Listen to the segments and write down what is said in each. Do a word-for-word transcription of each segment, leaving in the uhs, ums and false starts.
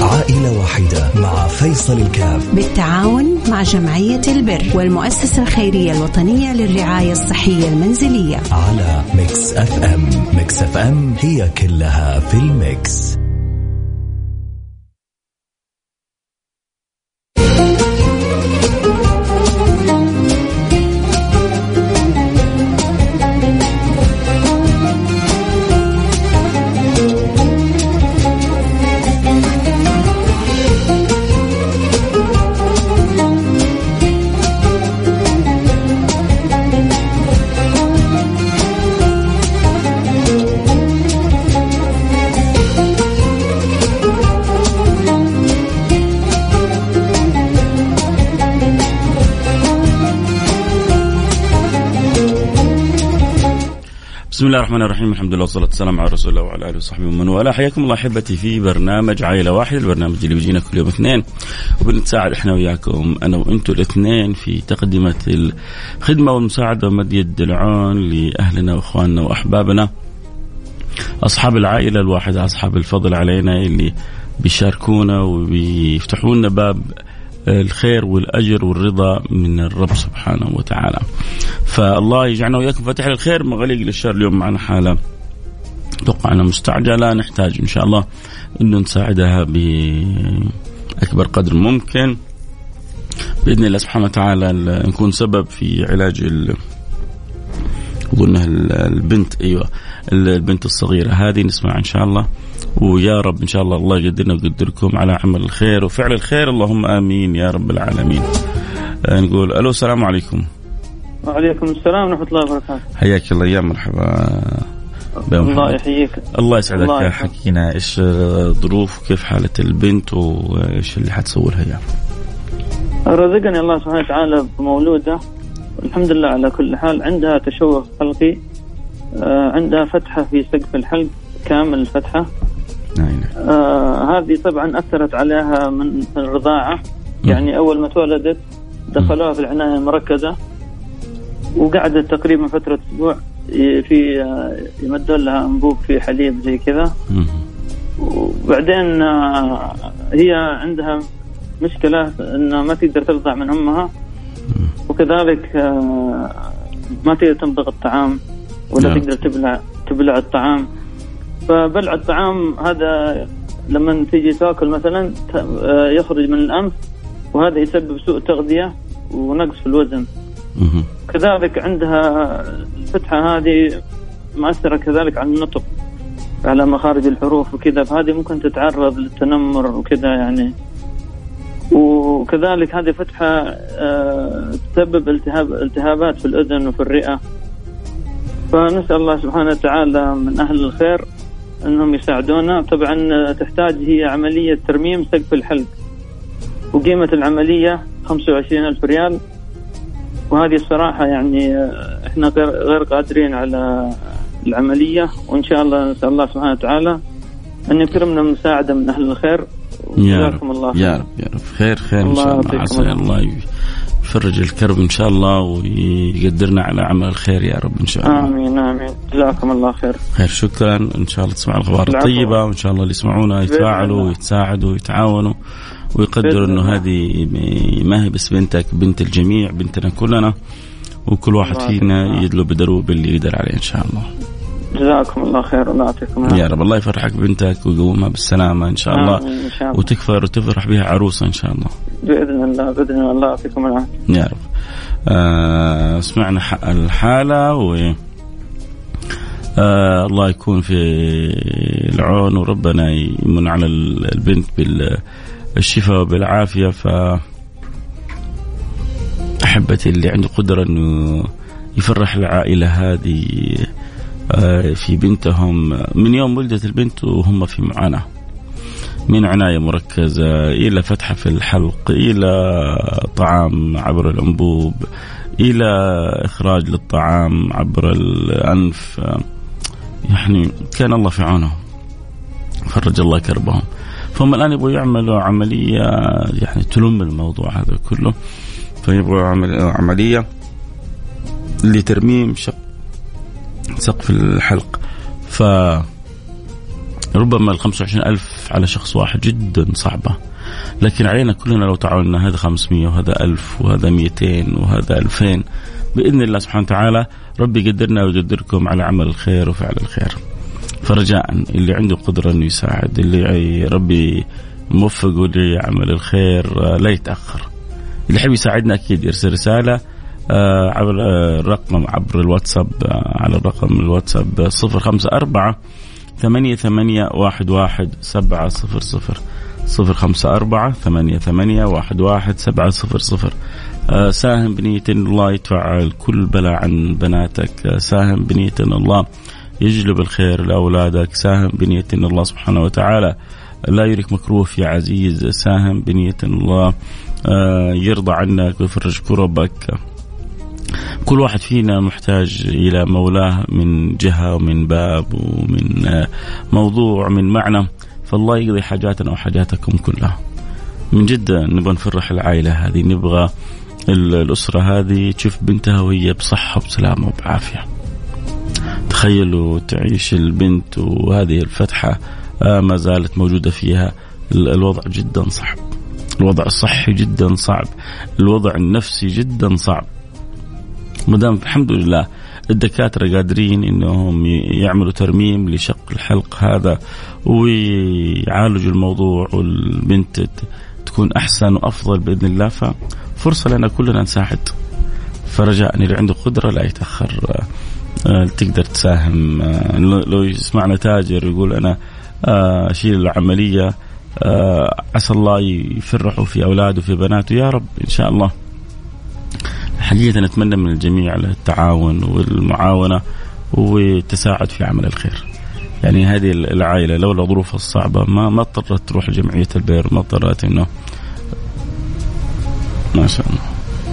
عائلة واحدة مع فيصل الكاف بالتعاون مع جمعية البر والمؤسسة الخيرية الوطنية للرعاية الصحية المنزلية على ميكس اف ام. ميكس اف ام هي كلها في الميكس. بسم الله الرحمن الرحيم. الحمد لله والصلاة والسلام على رسول الله وعلى آله وصحبه ومن والاه. حياكم الله أحبتي في برنامج عائلة واحدة، البرنامج اللي بيجينا كل يوم اثنين وبنتساعد احنا وياكم أنا وأنتوا الاثنين في تقدمة الخدمة والمساعدة ومد يد العون لأهلنا وأخواننا وأحبابنا أصحاب العائلة الواحدة، أصحاب الفضل علينا اللي بيشاركونا وبيفتحوا لنا باب الخير والأجر والرضا من الرب سبحانه وتعالى. فالله يجعلنا وياكم فاتح للخير مغلق للشر. اليوم معنا حالة توقعنا مستعجلة، نحتاج إن شاء الله إنه نساعدها بأكبر قدر ممكن بإذن الله سبحانه وتعالى، نكون سبب في علاج ال أظنها البنت أيوة البنت الصغيرة هذه. نسمع إن شاء الله، ويا رب إن شاء الله الله يقدرنا ويقدركم على عمل الخير وفعل الخير، اللهم آمين يا رب العالمين. نقول ألو السلام عليكم. وعليكم السلام ورحمة الله وبركاته. حياك الله يا مرحبا. الله يحييك. الله يسعدك. يا حكينا إيش الظروف وكيف حالة البنت وإيش اللي حتسوي لها إياه؟ رزقني الله سبحانه وتعالى بمولودة الحمد لله على كل حال. عندها تشوه خلقي، عندها فتحة في سقف الحلق كامل الفتحة. آه هذه طبعا أثرت عليها من الرضاعة. يعني أول ما تولدت دخلوها في العناية المركزة وقعدت تقريبا فترة أسبوع في يمدون لها أنبوب في حليب زي كذا. وبعدين آه هي عندها مشكلة إنها ما تقدر ترضع من أمها، وكذلك آه ما تقدر تمضغ الطعام ولا تقدر تبلع تبلع الطعام. فبلع الطعام هذا لما تيجي تاكل مثلا يخرج من الأنف، وهذا يسبب سوء تغذية ونقص في الوزن. كذلك عندها الفتحة هذه مؤثرة كذلك على النطق، على مخارج الحروف وكذا، فهذه ممكن تتعرض للتنمر وكذا يعني. وكذلك هذه فتحة تسبب التهاب التهابات في الأذن وفي الرئة. فنسأل الله سبحانه وتعالى من أهل الخير أنهم يساعدونا. طبعا تحتاج هي عملية ترميم سقف الحلق، وقيمة العملية خمسة وعشرين ألف ريال. وهذه الصراحة يعني إحنا غير قادرين على العملية، وإن شاء الله نسأل الله سبحانه وتعالى أن يكرمنا مساعدة من أهل الخير. يا رب الله يا رب يا رب خير خير إن شاء الله. عسى الله يفرج الكرب إن شاء الله ويقدرنا على عمل الخير يا رب إن شاء الله. آمين آمين. جزاكم الله خير. خير شكرا. إن شاء الله تسمع الأخبار الطيبة، وإن شاء الله اللي يسمعونا يتفاعلوا ويتساعدوا ويتعاونوا ويقدروا إنه هذه ما هي بس بنتك، بنت الجميع، بنتنا كلنا، وكل واحد فينا يدلو بدروب اللي يقدر عليه إن شاء الله. جزاكم الله خير الله يعطيكم يا رب. الله يفرحك بنتك ويقومها بالسلامة إن شاء الله، إن شاء الله. وتكفر وتفرح بها عروسة إن شاء الله بإذن الله. بإذن الله. الله يعطيكم العافية يا رب. آه سمعنا الحالة و آه الله يكون في العون، وربنا يمن على البنت بالشفاء وبالعافية. ف أحبتي اللي عنده قدرة إنه يفرح العائلة هذه في بنتهم من يوم ولدت البنت وهم في معاناة، من عناية مركزة إلى فتحة في الحلق، إلى طعام عبر الأنبوب، إلى إخراج للطعام عبر الأنف. يعني كان الله في عونهم، فرج الله كربهم. فهم الآن يبغوا يعملوا عملية يعني تلم الموضوع هذا كله، فيبغوا عملية لترميم شق سقف الحلق. ف ربما ال خمسة وعشرين ألف على شخص واحد جدا صعبة، لكن علينا كلنا لو تعاوننا، هذا خمسمية وهذا ألف وهذا مئتين وهذا ألفين، بإذن الله سبحانه وتعالى ربي يقدرنا ويقدركم على عمل الخير وفعل الخير. فرجاء اللي عنده قدرة إنه يساعد، اللي ربي موفقه لعمل الخير لا يتأخر. اللي يحب يساعدنا أكيد يرسل رسالة عبر الرقم عبر الواتساب على الرقم الواتساب صفر خمسة أربعة ثمانية ثمانية واحد واحد سبعة صفر صفر صفر خمسة أربعة ثمانية ثمانية واحد واحد سبعة صفر صفر. ساهم بنية الله يدفع كل بلاء عن بناتك، ساهم بنية الله يجلب الخير لأولادك، ساهم بنية الله سبحانه وتعالى لا يريك مكروه يا عزيز، ساهم بنية الله يرضى عنك ويفرج كربك. كل واحد فينا محتاج إلى مولاه من جهة ومن باب ومن موضوع من معنى، فالله يقضي حاجاتنا وحاجاتكم كلها. من جد نبغى نفرح العائلة هذه، نبغى الأسرة هذه تشوف بنتها وهي بصحة وبسلامة وبعافية. تخيلوا تعيش البنت وهذه الفتحة ما زالت موجودة فيها. الوضع جدا صعب، الوضع الصحي جدا صعب، الوضع النفسي جدا صعب. مدام الحمد لله الدكاترة قادرين إنهم يعملوا ترميم لشق الحلق هذا ويعالجوا الموضوع والبنت تكون أحسن وأفضل بإذن الله، ففرصة لنا كلنا نساعد. فرجاء اللي عنده قدرة لا يتأخر، تقدر تساهم. لو يسمعنا تاجر يقول أنا أشيل العملية، عسى الله يفرحوا في أولاده في بناته يا رب إن شاء الله. حقيقة نتمنى من الجميع التعاون والمعاونة والتساعد في عمل الخير. يعني هذه العائلة لولا ظروفها الصعبة ما ما اضطرت تروح جمعية البر، ما اضطرت إنه ما شاء الله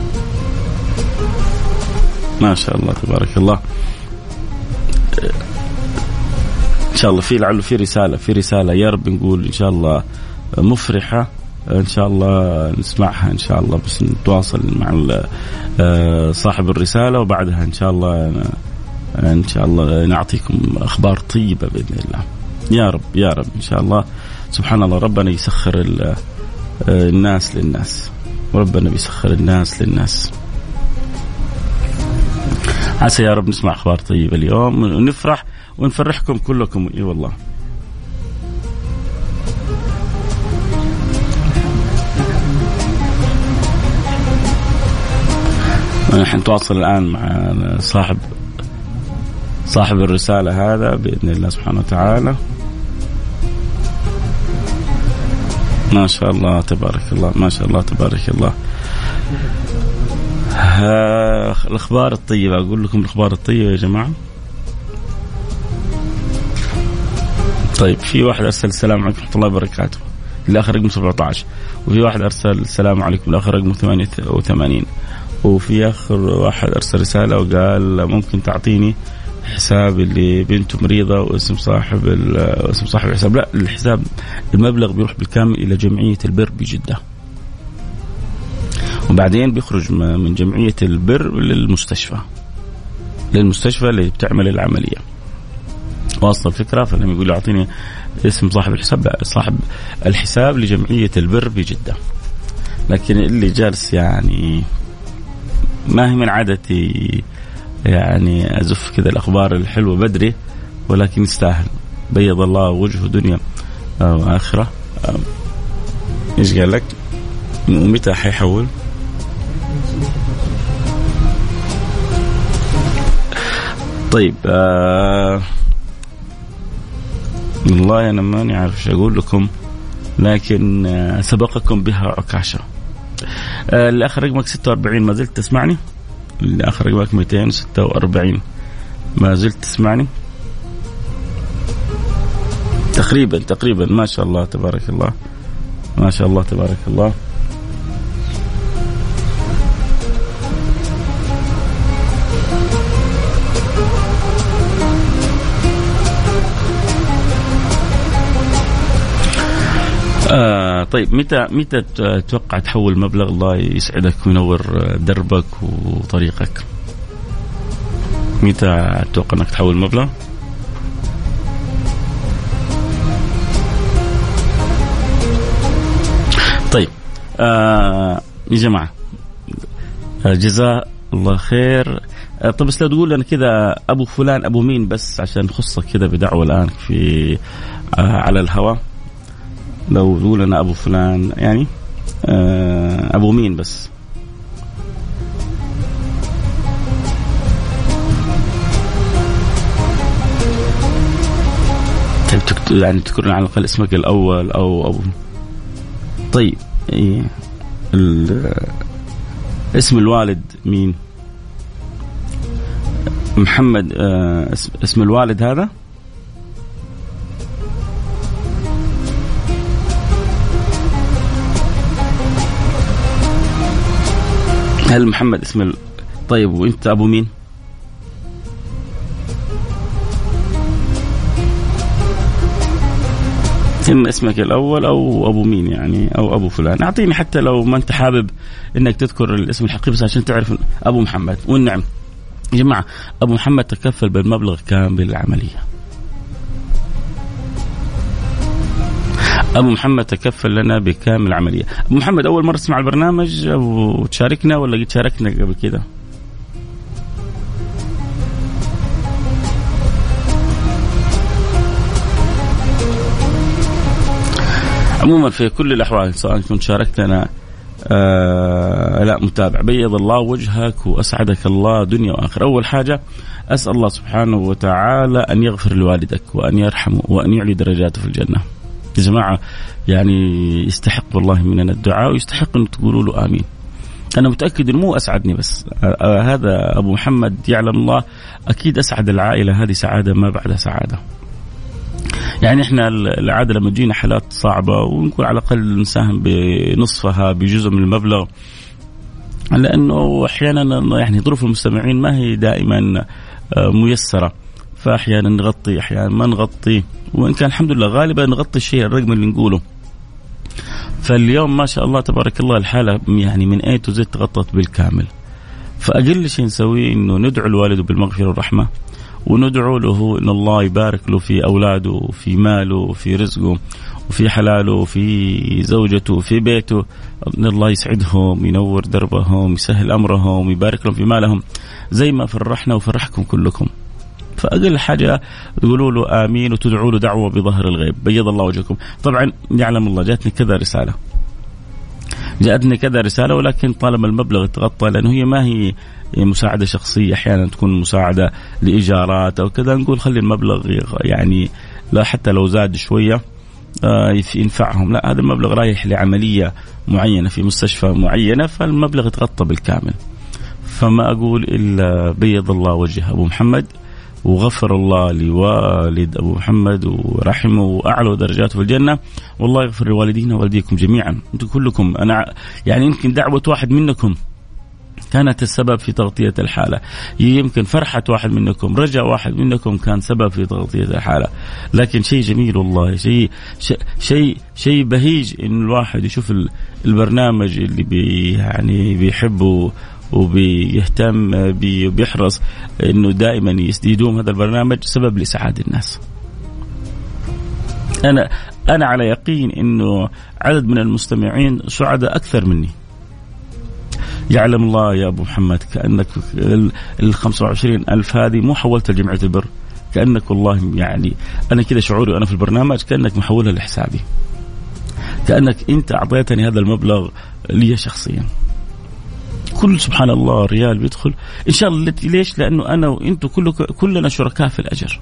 ما شاء الله تبارك الله. إن شاء الله في لعله في رسالة في رسالة يا رب نقول إن شاء الله مفرحة، إن شاء الله نسمعها إن شاء الله، بس نتواصل مع صاحب الرسالة وبعدها إن شاء الله إن شاء الله نعطيكم أخبار طيبة بإذن الله يا رب يا رب إن شاء الله. سبحان الله ربنا يسخر الناس للناس، وربنا بيسخر الناس للناس. عسى يا رب نسمع أخبار طيبة اليوم ونفرح ونفرحكم كلكم. إي والله نحن نتواصل الآن مع صاحب صاحب الرسالة هذا بإذن الله سبحانه وتعالى. ما شاء الله تبارك الله ما شاء الله تبارك الله. الأخبار الطيبة، أقول لكم الأخبار الطيبة يا جماعة. طيب في واحد أرسل السلام عليكم ورحمة الله وبركاته الآخر رقم سبعة عشر، وفي واحد أرسل السلام عليكم الآخر رقم ثمانية وثمانين، وفي آخر واحد أرسل رسالة وقال ممكن تعطيني حساب اللي بنته مريضة واسم صاحب اسم صاحب الحساب. لا، الحساب المبلغ بيروح بالكامل إلى جمعية البر بجدة، وبعدين بيخرج من جمعية البر للمستشفى للمستشفى اللي بتعمل العملية. واصل الفكرة؟ فلما يقول أعطيني اسم صاحب الحساب، صاحب الحساب لجمعية البر بجدة. لكن اللي جالس يعني ما هي من عادتي يعني أزف كذا الأخبار الحلوة بدري، ولكن يستاهل. بيض الله وجهه دنيا وآخرة. إيش قال لك؟ ومتى حيحول؟ طيب آه والله أنا ماني عارف إيش أقول لكم، لكن آه سبقكم بها عكاشة. آه الآخر رقمك ستة وأربعين ما زلت تسمعني؟ الآخر رقمك مئتين وستة وأربعين ما زلت تسمعني؟ تقريبا تقريبا ما شاء الله تبارك الله ما شاء الله تبارك الله. آه طيب متى متى تتوقع تحول مبلغ؟ الله يسعدك وينور دربك وطريقك. متى تتوقع انك تحول مبلغ؟ طيب آه يا جماعة آه جزاء الله خير. آه طب بس لو تقول لنا كذا أبو فلان أبو مين بس عشان نخصك كذا بدعوة الآن في آه على الهواء. لو تقول لنا أبو فلان يعني آه أبو مين بس. يعني تذكرنا على الأقل اسمك الأول أو أبو. طيب إيه اسم الوالد مين؟ محمد آه اسم الوالد هذا؟ هل محمد اسم ال... طيب وانت ابو مين؟ إما اسمك الأول أو أبو مين يعني أو أبو فلان. أعطيني حتى لو ما أنت حابب إنك تذكر الاسم الحقيقي بس عشان تعرف أبو محمد. والنعم يا جماعة أبو محمد تكفل بالمبلغ كامل العملية. أبو محمد تكفل لنا بكامل العملية. أبو محمد أول مرة تسمع البرنامج أو تشاركنا ولا قد شاركنا قبل كده؟ عموما في كل الأحوال سواء كنت شاركتنا آه لا متابع، بيض الله وجهك وأسعدك الله دنيا وآخرة. أول حاجة أسأل الله سبحانه وتعالى أن يغفر لوالدك وأن يرحمه وأن يعلي درجاته في الجنة. يا جماعة يعني يستحق والله مننا الدعاء ويستحق أن تقولوا له آمين. أنا متأكد أنه مو أسعدني بس آه هذا أبو محمد يعلم الله أكيد أسعد العائلة هذه سعادة ما بعدها سعادة. يعني إحنا العادة لما تجينا حالات صعبة ونكون على الأقل نساهم بنصفها بجزء من المبلغ، لأنه أحيانا يعني ظروف المستمعين ما هي دائما ميسرة، فأحيانا نغطي أحيانا ما نغطي، وإن كان الحمد لله غالبا نغطي الشيء الرقم اللي نقوله. فاليوم ما شاء الله تبارك الله الحالة يعني من A to Z تغطت بالكامل. فأقل شيء نسويه إنه ندعو الوالد بالمغفرة والرحمة، وندعو له إن الله يبارك له في أولاده وفي ماله وفي رزقه وفي حلاله وفي زوجته وفي بيته، إن الله يسعدهم ينور دربهم يسهل أمرهم يبارك لهم في مالهم زي ما فرحنا وفرحكم كلكم. فأقل حاجة تقولوا له آمين وتدعوا له دعوة بظهر الغيب بيض الله وجهكم. طبعا يعلم الله جاتني كذا رسالة جاءتني كذا رسالة ولكن طالما المبلغ تغطى، لأنه هي ما هي مساعدة شخصية، أحيانا تكون مساعدة لإيجارات أو كذا، نقول خلي المبلغ يعني لا حتى لو زاد شوية ينفعهم. لا هذا المبلغ رايح لعملية معينة في مستشفى معينة، فالمبلغ يتغطى بالكامل. فما أقول إلا بيض الله وجه أبو محمد وغفر الله لوالد أبو محمد ورحمه وأعلى درجاته في الجنة، والله يغفر لوالدينا ووالديكم جميعا أنتم كلكم. أنا يعني يمكن دعوة واحد منكم كانت السبب في تغطية الحالة، يمكن فرحة واحد منكم رجاء واحد منكم كان سبب في تغطية الحالة. لكن شيء جميل والله، شيء شيء شيء بهيج إن الواحد يشوف البرنامج اللي بي يعني بيحبه وبيهتم بي وبيحرص إنه دائما يدوم هذا البرنامج سبب لسعادة الناس. أنا أنا على يقين إنه عدد من المستمعين سعداء أكثر مني. يعلم الله يا أبو محمد كأنك الخمسة وعشرين ألف هذه مو حولتها لجمعية البر، كأنك والله يعني أنا كده شعوري وأنا في البرنامج كأنك محولها لحسابي، كأنك أنت أعطيتني هذا المبلغ لي شخصيا. كل سبحان الله ريال بيدخل إن شاء الله. ليش؟ لأنه أنا وإنتوا كل كلنا شركاء في الأجر.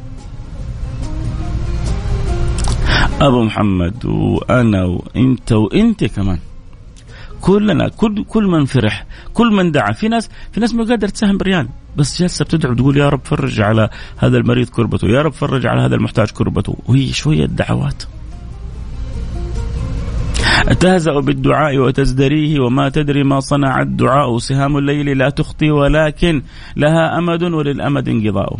أبو محمد وأنا وإنت وإنت كمان كلنا كل كل من فرح كل من دعا. في ناس في ناس ما قادر تساهم بريال بس جالسة بتدعو تقول يا رب فرج على هذا المريض كربته، يا رب فرج على هذا المحتاج كربته، وهي شوية دعوات. تهزأ بالدعاء وتزدريه وما تدري ما صنع الدعاء، سهام الليل لا تخطي ولكن لها أمد وللأمد انقضاء.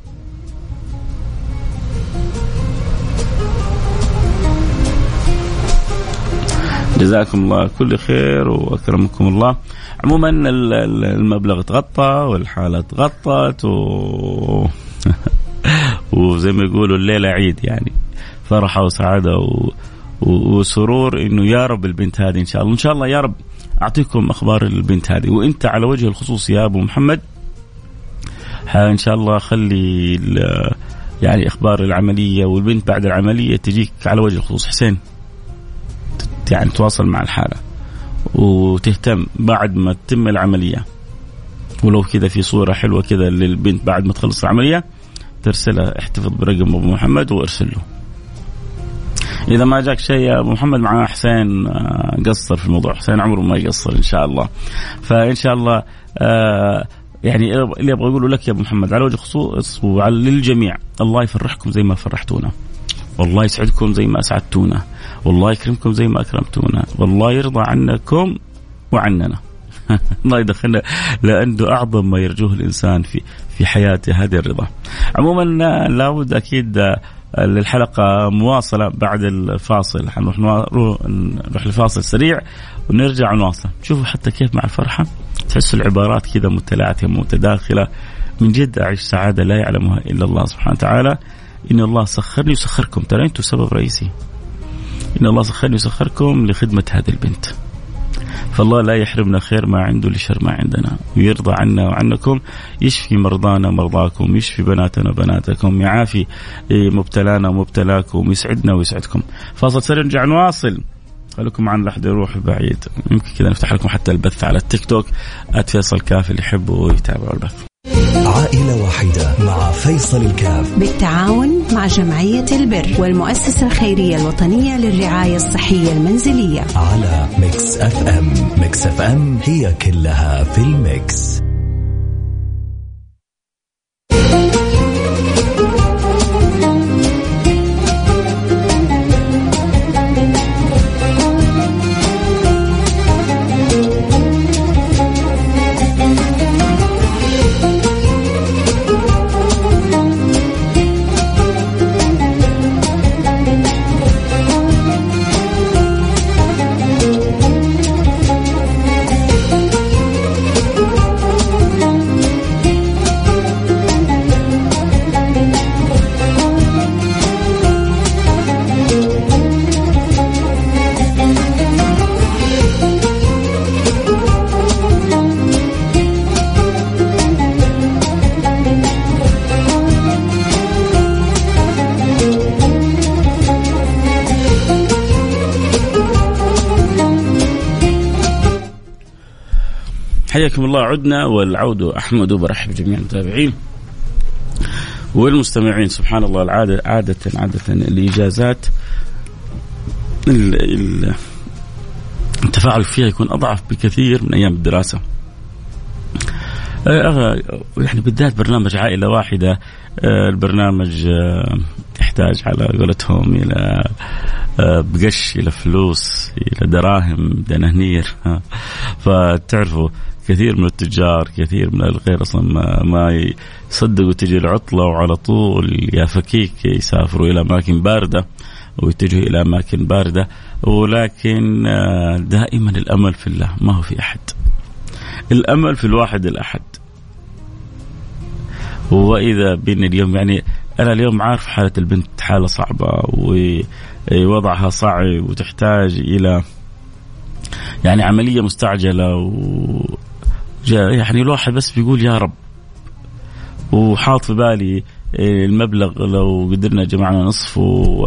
جزاكم الله كل خير وأكرمكم الله. عموما المبلغ تغطى والحالة تغطت و... وزي ما يقولوا الليلة عيد، يعني فرحة وسعادة و... وسرور إنه يا رب البنت هذه إن شاء الله إن شاء الله يا رب أعطيكم أخبار البنت هذه. وإنت على وجه الخصوص يا أبو محمد إن شاء الله خلي يعني أخبار العملية والبنت بعد العملية تجيك على وجه الخصوص. حسين يعني تواصل مع الحالة وتهتم بعد ما تتم العملية، ولو كذا في صورة حلوة كذا للبنت بعد ما تخلص العملية ترسلها، احتفظ برقم أبو محمد وارسل له. إذا ما جاك شيء يا أبو محمد مع حسين قصر في الموضوع، حسين عمره ما يقصر إن شاء الله. فإن شاء الله آه يعني اللي أبغى أقوله لك يا أبو محمد على وجه الخصوص وعلى للجميع، الله يفرحكم زي ما فرحتونا، والله يسعدكم زي ما أسعدتونا، والله يكرمكم زي ما أكرمتونا، والله يرضى عنكم وعننا. الله يدخلنا لأنه أعظم ما يرجوه الإنسان في في حياته هذه الرضا. عموما لابد أكيد للحلقة مواصلة بعد الفاصل، حنروح نروح لفاصل سريع ونرجع نواصل. شوفوا حتى كيف مع الفرحة تحس العبارات كذا متلاعبة متداخلة. من جد أعيش سعادة لا يعلمها إلا الله سبحانه وتعالى. إن الله سخرني وسخركم، ترى أنتم سبب رئيسي. إن الله سخرني وسخركم لخدمة هذه البنت، فالله لا يحرمنا خير ما عنده لشر ما عندنا، ويرضى عنا وعنكم، يشفي مرضانا مرضاكم، يشفي بناتنا وبناتكم، يعافي مبتلانا ومبتلاكم، يسعدنا ويسعدكم. فاصل سريع نرجع نواصل. خليكم معنا لحد يروح بعيد، يمكن كذا نفتح لكم حتى البث على التيك توك @فيصل كاف اللي يحبوا يتابعوا البث. عائلة واحدة مع فيصل الكاف بالتعاون مع جمعية البر والمؤسسة الخيرية الوطنية للرعاية الصحية المنزلية على ميكس اف ام. ميكس اف ام هي كلها في الميكس. حياكم الله. عدنا والعود أحمد، وبرحب جميع المتابعين والمستمعين. سبحان الله العادة عادة عادة الإجازات التفاعل فيها يكون أضعف بكثير من أيام الدراسة. يعني بالذات برنامج عائلة واحدة، البرنامج يحتاج على قولتهم إلى بقش، إلى فلوس، إلى دراهم، دنانير. فتعرفوا كثير من التجار، كثير من الغير أصلا ما, ما يصدقوا تجي العطلة وعلى طول يا فكيك يسافروا إلى أماكن باردة ويتجهوا إلى أماكن باردة. ولكن دائما الأمل في الله، ما هو في أحد. الأمل في الواحد الأحد. وإذا بين اليوم يعني أنا اليوم عارف حالة البنت حالة صعبة ووضعها صعب وتحتاج إلى يعني عملية مستعجلة، و يعني الواحد بس بيقول يا رب، وحاط في بالي المبلغ لو قدرنا جمعنا نصف،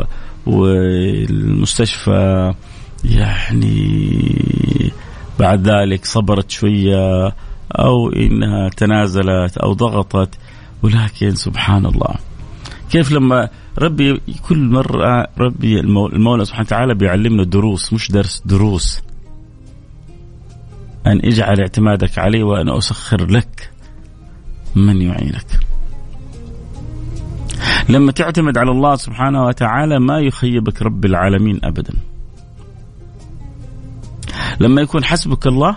والمستشفى يعني بعد ذلك صبرت شوية أو إنها تنازلت أو ضغطت. ولكن سبحان الله كيف لما ربي كل مرة ربي المولى سبحانه وتعالى بيعلمنا دروس، مش درس، دروس. أن اجعل اعتمادك علي وأنا أسخر لك من يعينك. لما تعتمد على الله سبحانه وتعالى ما يخيبك رب العالمين أبدا. لما يكون حسبك الله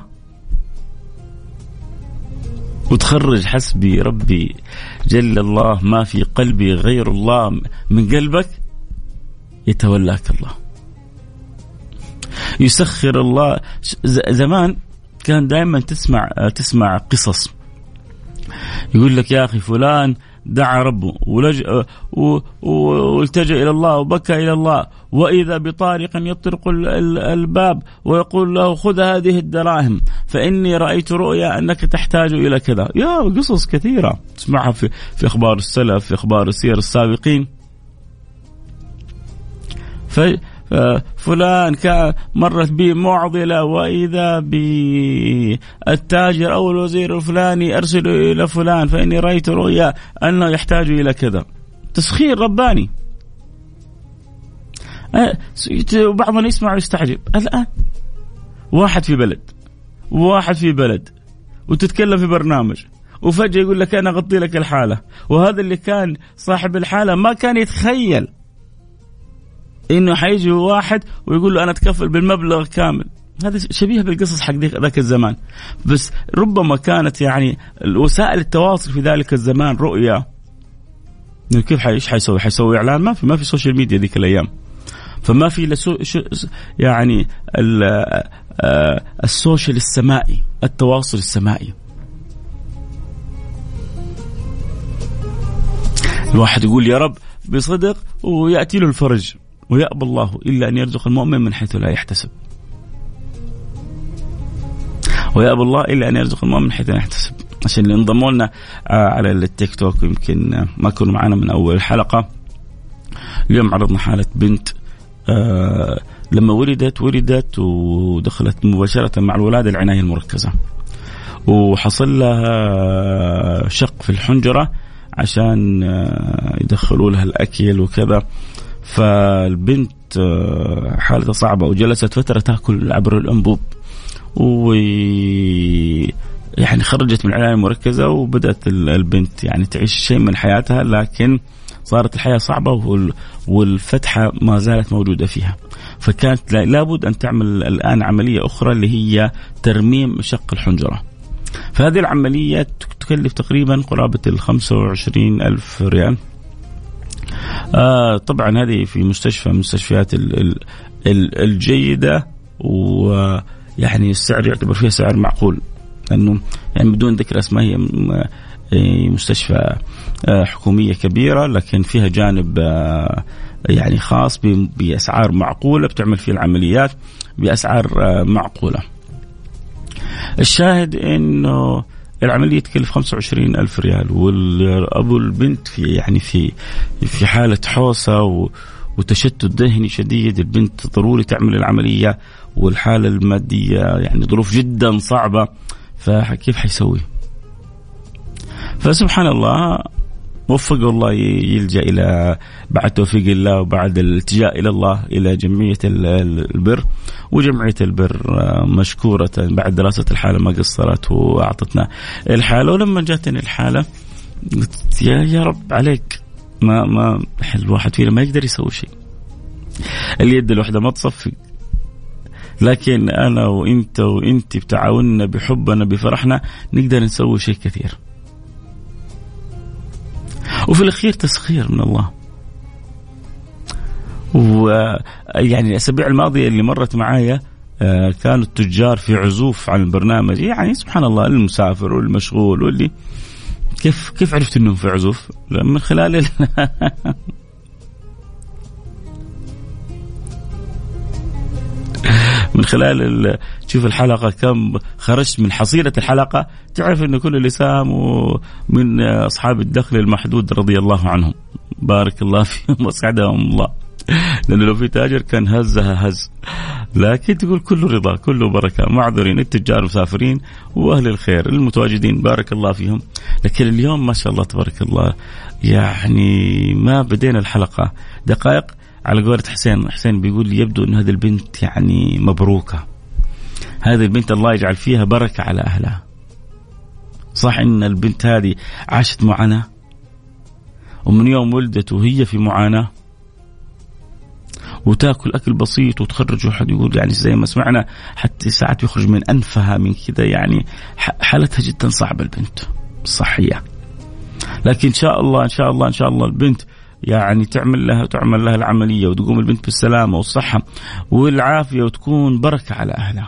وتخرج حسبي ربي جل الله ما في قلبي غير الله من قلبك، يتولاك الله، يسخر الله. زمان كان دائما تسمع تسمع قصص يقول لك يا أخي فلان دعا ربه ولج... والتجأ إلى الله وبكى إلى الله، وإذا بطارق يطرق الباب ويقول له خذ هذه الدراهم فإني رأيت رؤيا أنك تحتاج إلى كذا. يا قصص كثيرة تسمعها في, في أخبار السلف، في أخبار السير السابقين. ف... فلان مرت به معضلة وإذا بالتاجر أو الوزير الفلاني أرسل إلى فلان فإني رأيت رؤيا أنه يحتاج إلى كذا. تسخير رباني. بعضنا يسمع ويستعجب. الآن واحد في بلد وواحد في بلد وتتكلم في برنامج وفجأة يقول لك أنا أغطي لك الحالة، وهذا اللي كان صاحب الحالة ما كان يتخيل إنه حيجي واحد ويقول له أنا أتكفل بالمبلغ كامل. هذا شبيه بالقصص حق ذاك الزمان، بس ربما كانت يعني وسائل التواصل في ذلك الزمان رؤية. كيف حيش حيسوي حيسوي إعلان؟ ما في ما في سوشيال ميديا ذيك الأيام، فما في لسو يعني السوشيال السمائي، التواصل السمائي. الواحد يقول يا رب بصدق ويأتي له الفرج، ويأبى الله إلا أن يرزق المؤمن من حيث لا يحتسب، ويأبى الله إلا أن يرزق المؤمن من حيث لا يحتسب. عشان اللي انضموا لنا على التيك توك يمكن ما كانوا معنا من أول الحلقة، اليوم عرضنا حالة بنت آه لما ولدت ولدت ودخلت مباشرة مع الولادة العناية المركزة، وحصل لها شق في الحنجرة عشان آه يدخلوا لها الأكل وكذا. فالبنت آه حالتها صعبة، وجلست فترة تأكل عبر الأنبوب، و يعني خرجت من العناية المركزة وبدأت البنت يعني تعيش شيء من حياتها، لكن صارت الحياة صعبة والفتحة ما زالت موجودة فيها. فكانت لابد أن تعمل الآن عملية أخرى اللي هي ترميم شق الحنجرة. فهذه العملية تكلف تقريبا قرابة الخمسة وعشرين ألف ريال. آه طبعا هذه في مستشفى من المستشفيات الجيدة، ويعني السعر يعتبر فيها سعر معقول، لأنه يعني بدون ذكر اسماء هي مستشفى حكومية كبيرة، لكن فيها جانب يعني خاص بأسعار معقولة، بتعمل فيه العمليات بأسعار معقولة. الشاهد إنه العملية تكلف خمسة وعشرين ألف ريال، والأبو البنت في يعني في في حالة حوسة وتشتت ذهني شديد. البنت ضروري تعمل العملية، والحالة المادية يعني ظروف جدا صعبة، فكيف حيسوي؟ فسبحان الله وفقه الله يلجأ إلى بعد توفيق الله وبعد الالتجاء إلى الله إلى جمعية البر. وجمعية البر مشكورة بعد دراسة الحالة ما قصرت وأعطتنا الحالة. ولما جاتني الحالة قلت يا يا رب عليك، ما ما الواحد فينا ما يقدر يسوي شيء، اليد الوحدة ما تصفي، لكن أنا وإنت وإنت بتعاوننا بحبنا بفرحنا نقدر نسوي شيء كثير. وفي الأخير تسخير من الله. ويعني الأسابيع الماضية اللي مرت معايا كانوا التجار في عزوف عن البرنامج، يعني سبحان الله المسافر والمشغول واللي كيف كيف عرفت إنهم في عزوف؟ من خلال ال... من خلال تشوف الحلقة كم خرجت من حصيلة الحلقة، تعرف أن كل اللي ساهموا من أصحاب الدخل المحدود رضي الله عنهم، بارك الله فيهم واسعدهم الله، لأنه لو في تاجر كان هزها هز، لكن تقول كله رضا كله بركة. معذرين التجار مسافرين وأهل الخير المتواجدين بارك الله فيهم. لكن اليوم ما شاء الله تبارك الله يعني ما بدينا الحلقة دقائق على قولة حسين حسين بيقول يبدو أن هذه البنت يعني مبروكة، هذه البنت الله يجعل فيها بركة على أهلها. صح إن البنت هذه عاشت معاناة، ومن يوم ولدت وهي في معاناة، وتاكل أكل بسيط وتخرج، واحد يقول يعني زي ما سمعنا حتى ساعات يخرج من أنفها من كذا، يعني حالتها جدا صعبة البنت الصحية. لكن إن شاء الله إن شاء الله إن شاء الله البنت يعني تعمل لها تعمل لها العملية وتقوم البنت بالسلامة والصحة والعافية، وتكون بركة على أهلها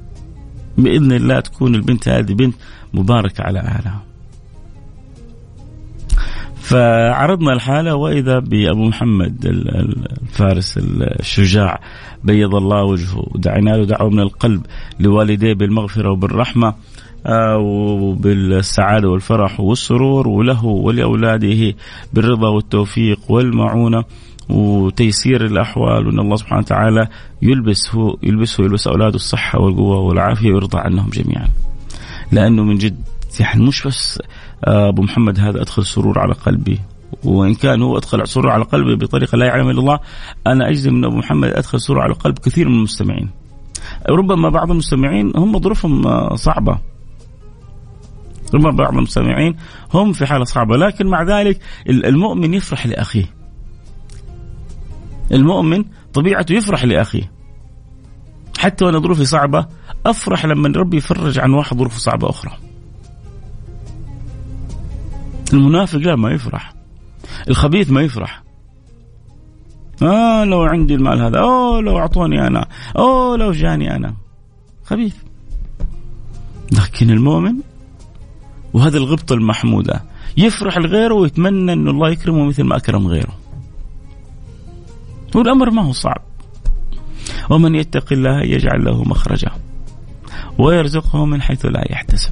بإذن الله. تكون البنت هذه بنت مباركة على أهلها. فعرضنا الحالة وإذا بأبو محمد الفارس الشجاع بيض الله وجهه، ودعينا له دعوة من القلب لوالديه بالمغفرة وبالرحمة وبالسعادة والفرح والسرور، وله ولأولاده بالرضا والتوفيق والمعونة وتيسير الأحوال، وأن الله سبحانه وتعالى يلبسه يلبسه يلبس أولاده الصحة والقوة والعافية ويرضى عنهم جميعا. لأنه من جد يعني مش بس أبو محمد هذا أدخل سرور على قلبي، وإن كان هو أدخل سرور على قلبي بطريقة لا يعلم إلا الله، أنا أجزم أن أبو محمد أدخل سرور على قلب كثير من المستمعين. ربما بعض المستمعين هم ظروفهم صعبة، ربما بعض المستمعين هم في حالة صعبة، لكن مع ذلك المؤمن يفرح لأخيه. المؤمن طبيعته يفرح لأخيه، حتى وأنا ظروفي صعبة أفرح لما ربي يفرج عن واحد ظروفه صعبة أخرى. المنافق لا ما يفرح، الخبيث ما يفرح. آه لو عندي المال هذا، أوه لو أعطوني أنا، أوه لو جاني أنا، خبيث. لكن المؤمن وهذا الغبطة المحمودة يفرح لغيره ويتمنى أن الله يكرمه مثل ما أكرم غيره. والأمر ما هو صعب. ومن يتق الله يجعل له مخرجا ويرزقه من حيث لا يحتسب.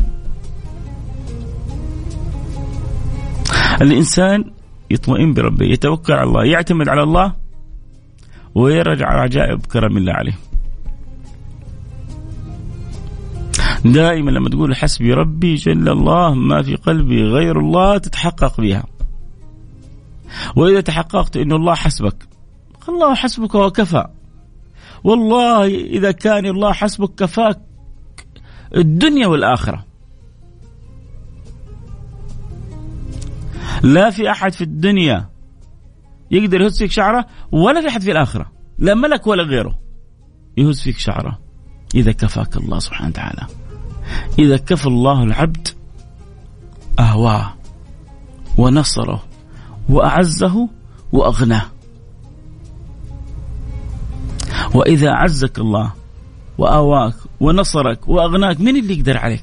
الإنسان يطمئن بربه، يتوكل على الله، يعتمد على الله، ويرجع على عجائب كرم الله عليه. دائما لما تقول حسبي ربي جل الله ما في قلبي غير الله تتحقق بها. وإذا تحققت إن الله حسبك، الله حسبك وكفى. والله إذا كان الله حسبك كفاك الدنيا والآخرة. لا في أحد في الدنيا يقدر يهز فيك شعره، ولا في أحد في الآخرة، لا ملك ولا غيره يهز فيك شعره إذا كفاك الله سبحانه وتعالى. إذا كفى الله العبد أهواه ونصره وأعزه وأغناه. وإذا عزك الله وآواك ونصرك وأغناك، من اللي يقدر عليك؟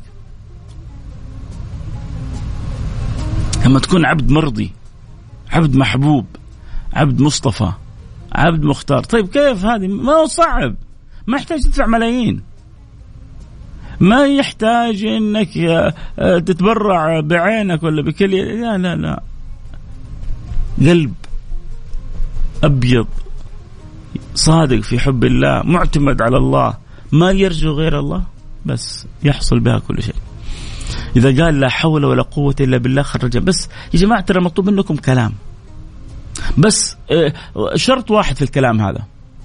لما تكون عبد مرضي، عبد محبوب، عبد مصطفى، عبد مختار. طيب كيف هذه؟ ما هو صعب، ما يحتاج تدفع ملايين، ما يحتاج انك تتبرع بعينك ولا بكلية. لا لا لا، قلب أبيض صادق في حب الله، معتمد على الله، ما يرجو غير الله، بس يحصل بها كل شيء. إذا قال لا حول ولا قوة إلا بالله خرج. بس يا جماعة ترى مطلوب منكم كلام، بس شرط واحد في الكلام هذا،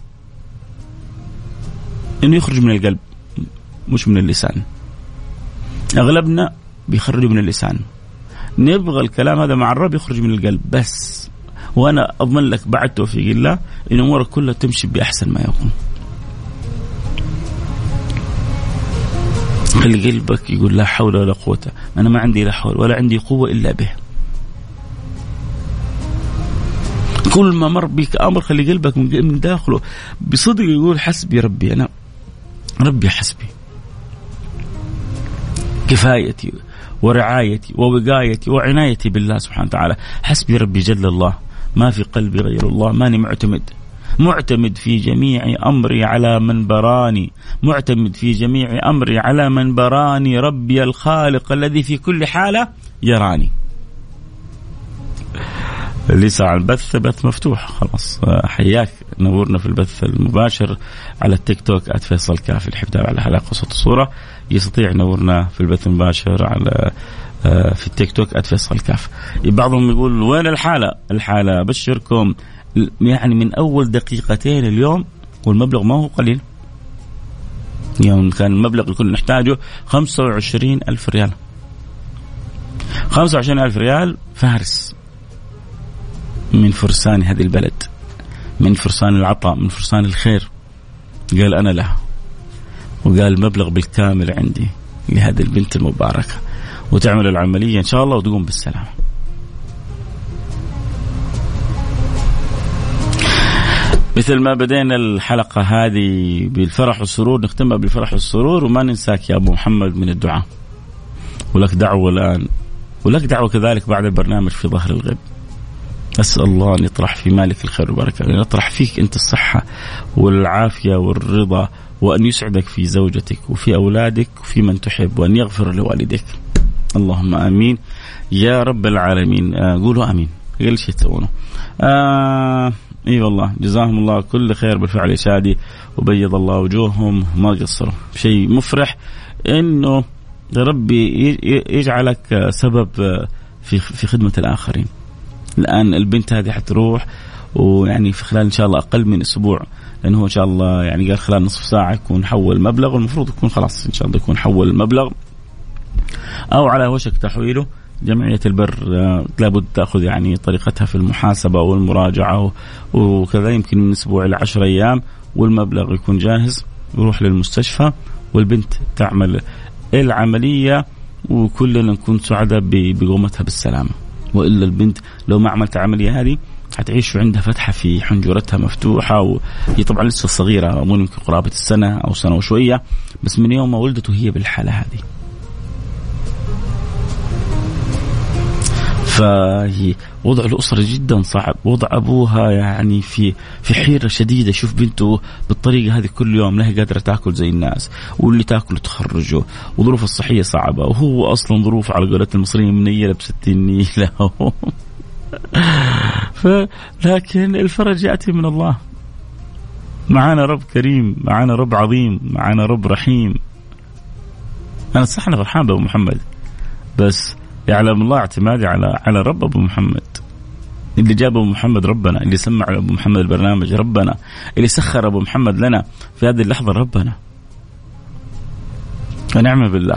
إنه يخرج من القلب مش من اللسان. أغلبنا بيخرجوا من اللسان. نبغى الكلام هذا مع الرب يخرج من القلب بس. وأنا أضمن لك بعد توفيق الله إن أمورك كلها تمشي بأحسن ما يكون. خلي قلبك يقول لا حول ولا قوة. أنا ما عندي لا حول ولا عندي قوة إلا به. كل ما مر بك أمر خلي قلبك من داخله بصدق يقول حسبي ربي، أنا ربي حسبي، كفايتي ورعايتي ووقايتي وعنايتي بالله سبحانه وتعالى. حسبي ربي جل الله ما في قلبي غير الله. ماني معتمد معتمد في جميع أمري على من براني، معتمد في جميع أمري على من براني، ربي الخالق الذي في كل حالة يراني. لسه على البث بث مفتوح خلاص. حياك، نورنا في البث المباشر على التيك توك @فيصل كاف. اللي يحب على حلقة صوت الصورة يستطيع نورنا في البث المباشر على في التيك توك @فيصل كاف. بعضهم يقول وين الحالة؟ الحالة أبشركم يعني من أول دقيقتين اليوم، والمبلغ ما هو قليل. يوم كان المبلغ اللي كنا نحتاجه خمسة وعشرين ألف ريال. خمسة وعشرين ألف ريال فارس من فرسان هذه البلد، من فرسان العطاء، من فرسان الخير. قال أنا له، وقال مبلغ بالكامل عندي لهذه البنت المباركة، وتعمل العملية إن شاء الله وتقوم بالسلام. مثل ما بدينا الحلقة هذه بالفرح والسرور نختمها بالفرح والسرور، وما ننساك يا أبو محمد من الدعاء. ولك دعوة الآن ولك دعوة كذلك بعد البرنامج في ظهر الغيب. أسأل الله أن يطرح في مالك الخير والبركة، أن يطرح فيك أنت الصحة والعافية والرضا، وأن يسعدك في زوجتك وفي أولادك وفي من تحب، وأن يغفر لوالديك. اللهم آمين يا رب العالمين. آه قولوا آمين. قل شيء تسوونه. آه اي والله جزاهم الله كل خير بالفعل يا شادي، وبيض الله وجوههم ما قصروا. شيء مفرح انه ربي يجعلك سبب في في خدمة الآخرين. الآن البنت هذه حتروح، ويعني في خلال إن شاء الله أقل من أسبوع، لأنه إن شاء الله يعني قال خلال نصف ساعة يكون حول مبلغ، والمفروض يكون خلاص إن شاء الله يكون حول المبلغ أو على وشك تحويله. جمعية البر لابد تأخذ يعني طريقتها في المحاسبة والمراجعة وكذا، يمكن من أسبوع إلى عشر أيام، والمبلغ يكون جاهز يروح للمستشفى، والبنت تعمل العملية، وكلنا نكون سعداء بقومتها بالسلامة. وإلا البنت لو ما عملت العملية هذه هتعيش عندها فتحة في حنجرتها مفتوحة، وهي طبعا لسه صغيرة، مو يمكن قرابة السنة أو سنة وشوية، بس من يوم ما ولدته هي بالحالة هذه. فهي وضع الأسرة جدا صعب، وضع أبوها يعني في في حيرة شديدة، يشوف بنته بالطريقة هذه كل يوم، لا هي قادرة تأكل زي الناس، واللي تأكل تخرجه، وظروف الصحية صعبة، وهو أصلا ظروف على قولة المصريين منيلة بستين نيلة. لكن الفرج يأتي من الله. معانا رب كريم، معانا رب عظيم، معانا رب رحيم. أنا صح أنا فرحان بأبو محمد، بس يعلم الله اعتمادي على على رب أبو محمد. اللي جاب أبو محمد ربنا، اللي سمع أبو محمد البرنامج ربنا، اللي سخر أبو محمد لنا في هذه اللحظة ربنا. ونعم بالله.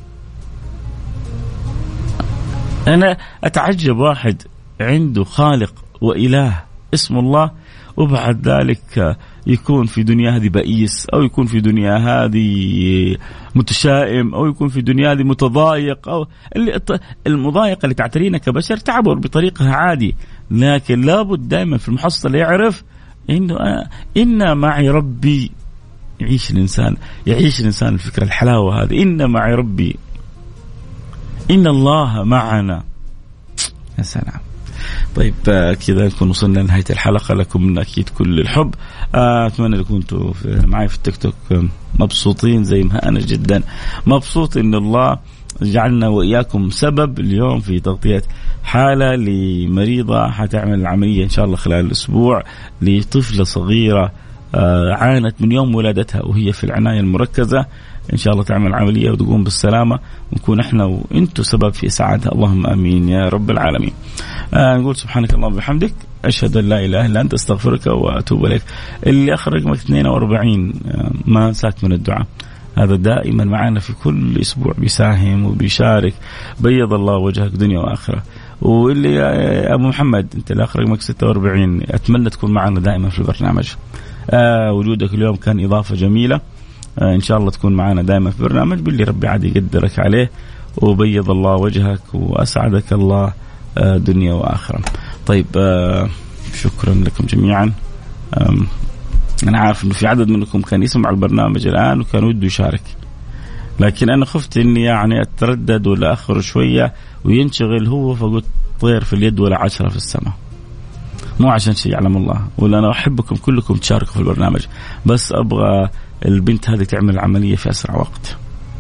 أنا أتعجب واحد عنده خالق وإله اسم الله، وبعد ذلك يكون في دنيا هذه بئيس، أو يكون في دنيا هذه متشائم، أو يكون في دنيا هذه متضايق، أو اللي المضايقة اللي تعترينا كبشر تعبر بطريقها عادي، لكن لابد دائما في المحصل يعرف إنه إن معي ربي. يعيش الإنسان يعيش الإنسان الفكرة الحلاوة هذه، إن معي ربي، إن الله معنا. يا سلام. طيب كذا نكون وصلنا لنهاية الحلقة. لكم من أكيد كل الحب. أتمنى أن كنتوا معي في التيك توك مبسوطين زي ما أنا جدا مبسوط إن الله جعلنا وإياكم سبب اليوم في تغطية حالة لمريضة حتعمل العملية إن شاء الله خلال الأسبوع، لطفلة صغيرة عانت من يوم ولادتها وهي في العناية المركزة. إن شاء الله تعمل عملية وتقوم بالسلامة، ونكون إحنا وإنتوا سبب في سعادة. اللهم آمين يا رب العالمين. آه نقول سبحانك اللهم وبحمدك، أشهد أن لا إله إلا أنت، أستغفرك وأتوب إليك. اللي أخر رقمك اثنين وأربعين آه ما نساك من الدعاء، هذا دائما معنا في كل أسبوع بيساهم وبيشارك. بيض الله وجهك دنيا وآخرة. واللي آه أبو محمد أنت اللي آخر رقمك ستة وأربعين، أتمنى تكون معنا دائما في البرنامج. آه وجودك اليوم كان إضافة جميلة. آه إن شاء الله تكون معنا دائما في برنامج باللي ربي عاد يقدرك عليه. وبيض الله وجهك وأسعدك الله آه دنيا وآخرة. طيب آه شكرا لكم جميعا. آه أنا عارف إنه في عدد منكم كان يسمع البرنامج الآن وكان وده يشارك، لكن أنا خفت إني يعني أتردد ولا أخر شوية وينشغل هو، فقلت طير في اليد ولا عشرة في السماء. مو عشان شيء يعلم الله، ولا أنا أحبكم كلكم تشاركوا في البرنامج، بس أبغى البنت هذه تعمل العملية في أسرع وقت.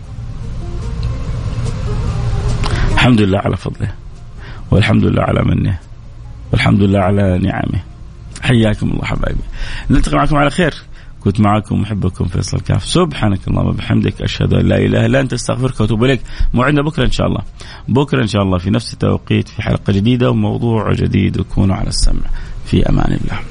الحمد لله على فضله، والحمد لله على منه، والحمد لله على نعمه. حياكم الله حبايبي، نلتقي معكم على خير. كنت معكم محبكم فيصل كاف. سبحانك اللهم وبحمدك، أشهد أن لا إله إلا أنت، أستغفرك وأتوب إليك. موعدنا بكرة إن شاء الله، بكرة إن شاء الله في نفس التوقيت في حلقة جديدة وموضوع جديد. وكونوا على السمع. في أمان الله.